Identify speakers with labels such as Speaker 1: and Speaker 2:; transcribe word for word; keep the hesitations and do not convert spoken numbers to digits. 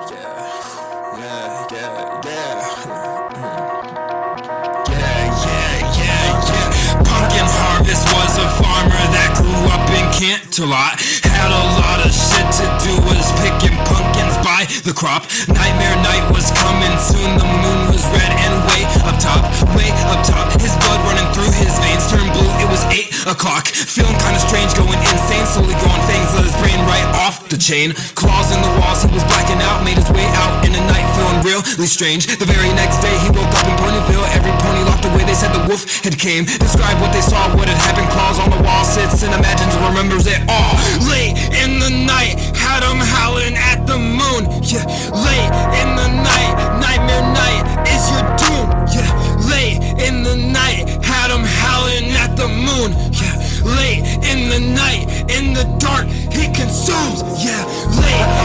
Speaker 1: Yeah, yeah, yeah, yeah. Yeah, yeah, yeah, yeah. Pumpkin Harvest was a farmer that grew up in Canterlot. Had a lot of shit to do, was picking pumpkins by the crop. Nightmare night was coming soon, the moon was red and way up top, way up top. His blood running through his veins turned blue, it was eight o'clock. Feeling kinda strange, going insane, slowly growing fangs, let his brain right off the chain. Claws in the walls, he was blacking out, made his way out in the night, feeling really strange. The very next day he woke up in Ponyville, every pony locked away, they said the wolf had came. Describe what they saw, what had happened, claws on the wall, sits and imagines and remembers it all. Late in the night, had him howling at the moon. Yeah, late in the night, nightmare night is your doom. Yeah, late in the night, had him howling at the moon. Yeah, late in the night, in the dark, he consumes. Yeah, late